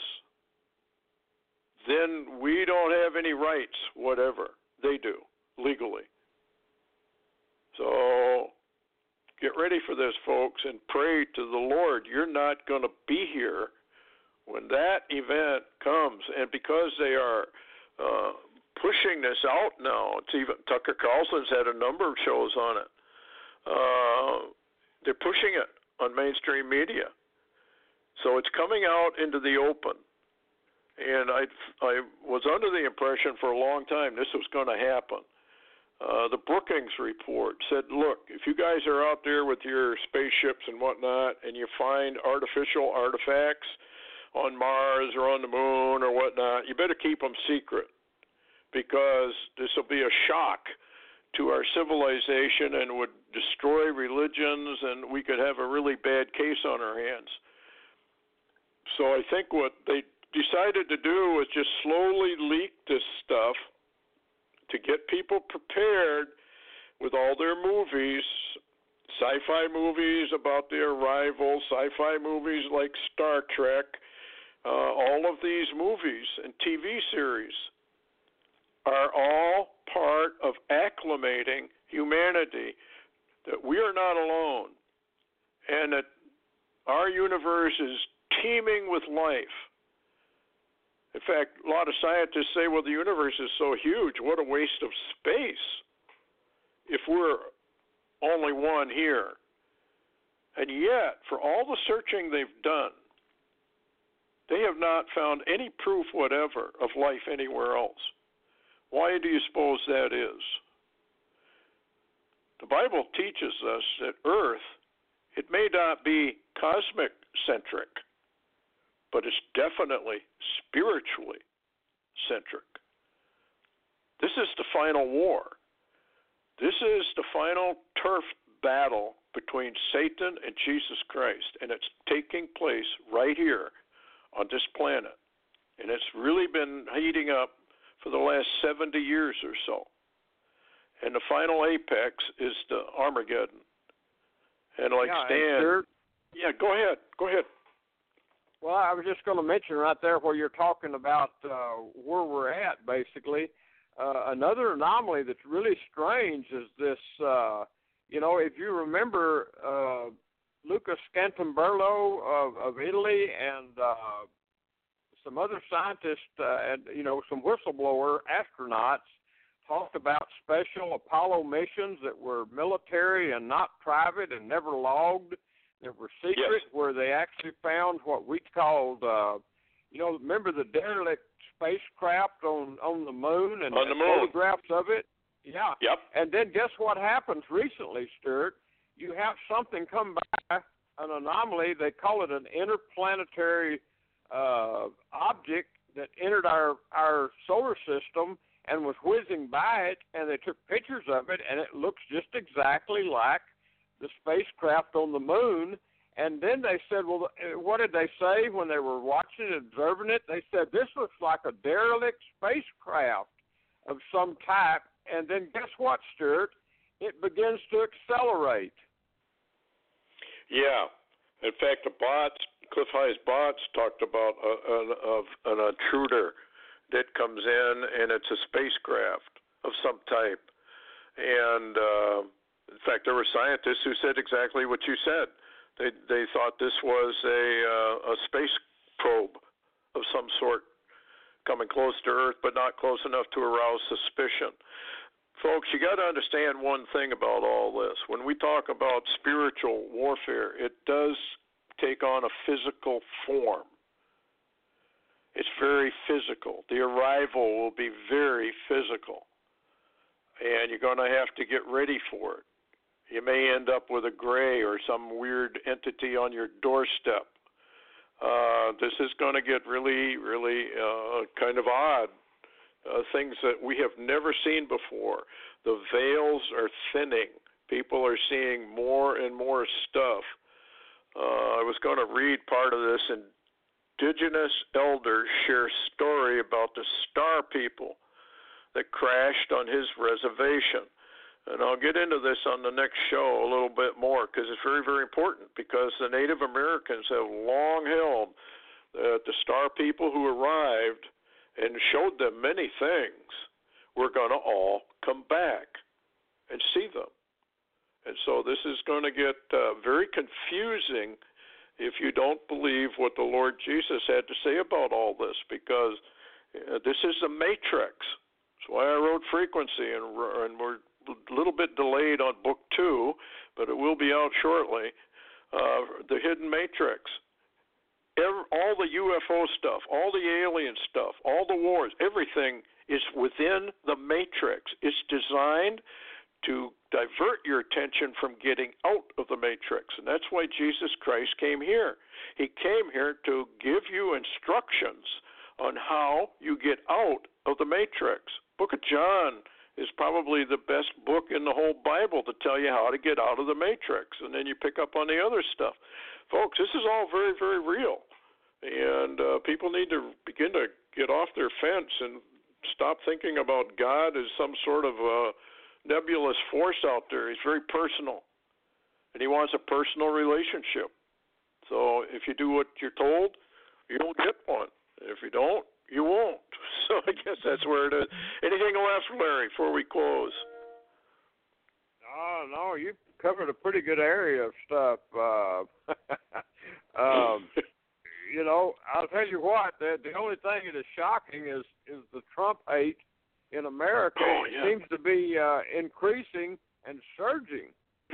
then we don't have any rights, whatever. They do, legally. So get ready for this, folks, and pray to the Lord. You're not going to be here when that event comes. And because they are uh, pushing this out now, it's even Tucker Carlson's had a number of shows on it. Uh, they're pushing it on mainstream media. So it's coming out into the open. And I I was under the impression for a long time this was going to happen. Uh, the Brookings report said, look, if you guys are out there with your spaceships and whatnot and you find artificial artifacts on Mars or on the moon or whatnot, you better keep them secret, because this will be a shock to our civilization and would destroy religions, and we could have a really bad case on our hands. So I think what they decided to do was just slowly leak this stuff to get people prepared with all their movies, sci-fi movies about the arrival, sci-fi movies like Star Trek, uh, all of these movies and T V series are all part of acclimating humanity that we are not alone and that our universe is teeming with life. In fact, a lot of scientists say, well, the universe is so huge, what a waste of space if we're only one here. And yet, for all the searching they've done, they have not found any proof whatever of life anywhere else. Why do you suppose that is? The Bible teaches us that Earth, it may not be cosmic-centric, but it's definitely spiritually centric. This is the final war. This is the final turf battle between Satan and Jesus Christ, and it's taking place right here on this planet. And it's really been heating up for the last seventy years or so. And the final apex is the Armageddon. And like
yeah,
Stan,
and sir,
yeah, go ahead, go ahead.
Well, I was just going to mention right there where you're talking about uh, where we're at, basically. Uh, another anomaly that's really strange is this, uh, you know, if you remember uh, Lucas Scantamburlo of, of Italy and uh, some other scientists uh, and, you know, some whistleblower astronauts talked about special Apollo missions that were military and not private and never logged, that were secret,
yes.
where they actually found what we called, uh, you know, remember the derelict spacecraft on, on the moon and,
on the
and
moon.
photographs of it? Yeah.
Yep.
And then guess what happens recently, Stuart? You have something come by, an anomaly, they call it an interplanetary uh, object that entered our, our solar system and was whizzing by it, and they took pictures of it, and it looks just exactly like the spacecraft on the moon. And then they said, well, what did they say when they were watching and observing it? They said, this looks like a derelict spacecraft of some type. And then guess what, Stuart? It begins to accelerate.
Yeah. In fact, the bots, Cliff High's bots, talked about a, a, of an intruder that comes in, and it's a spacecraft of some type. And uh, in fact, there were scientists who said exactly what you said. They they thought this was a uh, a space probe of some sort coming close to Earth, but not close enough to arouse suspicion. Folks, you got to understand one thing about all this. When we talk about spiritual warfare, it does take on a physical form. It's very physical. The arrival will be very physical, and you're going to have to get ready for it. You may end up with a gray or some weird entity on your doorstep. Uh, this is going to get really, really uh, kind of odd. Uh, things that we have never seen before. The veils are thinning. People are seeing more and more stuff. Uh, I was going to read part of this. Indigenous elders share story about the star people that crashed on his reservation. And I'll get into this on the next show a little bit more because it's very, very important, because the Native Americans have long held that the star people who arrived and showed them many things were going to all come back and see them. And so this is going to get uh, very confusing if you don't believe what the Lord Jesus had to say about all this, because uh, this is a matrix. That's why I wrote Frequency, and, and we're a little bit delayed on book two, but it will be out shortly. Uh, the Hidden Matrix. Every, all the U F O stuff, all the alien stuff, all the wars, everything is within the matrix. It's designed to divert your attention from getting out of the matrix. And that's why Jesus Christ came here. He came here to give you instructions on how you get out of the matrix. Book of John is probably the best book in the whole Bible to tell you how to get out of the matrix. And then you pick up on the other stuff. Folks, this is all very, very real. And uh, people need to begin to get off their fence and stop thinking about God as some sort of uh, nebulous force out there. He's very personal, and he wants a personal relationship. So if you do what you're told, you'll get one. If you don't, you won't. So I guess that's where it is. Anything left, Larry, before we close?
Oh, no, you've covered a pretty good area of stuff. Uh, um, you know, I'll tell you what, the, the only thing that is shocking is, is the Trump hate in America.
Oh, yeah.
It seems to be uh, increasing and surging.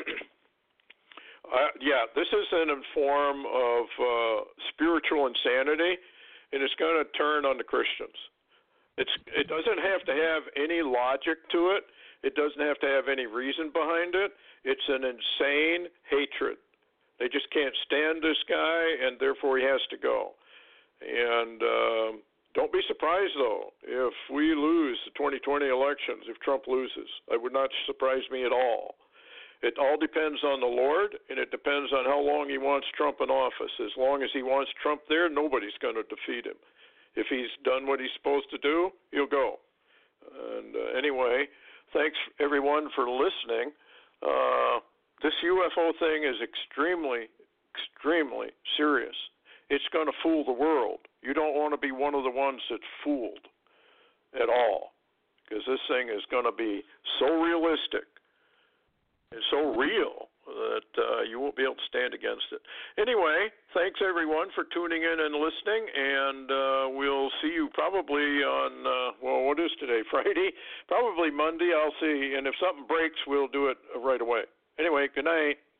Uh, yeah, this is in a form of uh, spiritual insanity, and it's going to turn on the Christians. It's it doesn't have to have any logic to it. It doesn't have to have any reason behind it. It's an insane hatred. They just can't stand this guy, and therefore he has to go. And um, don't be surprised, though, if we lose the twenty twenty elections, if Trump loses. It would not surprise me at all. It all depends on the Lord, and it depends on how long he wants Trump in office. As long as he wants Trump there, nobody's going to defeat him. If he's done what he's supposed to do, he'll go. And uh, anyway, thanks, everyone, for listening. Uh, this U F O thing is extremely, extremely serious. it's going to fool the world. You don't want to be one of the ones that's fooled at all, because this thing is going to be so realistic and so real that uh, you won't be able to stand against it. Anyway, thanks everyone for tuning in and listening, and uh, we'll see you probably on, uh, well, what is today, Friday? Probably Monday, I'll see, and if something breaks, we'll do it right away. Anyway, good night.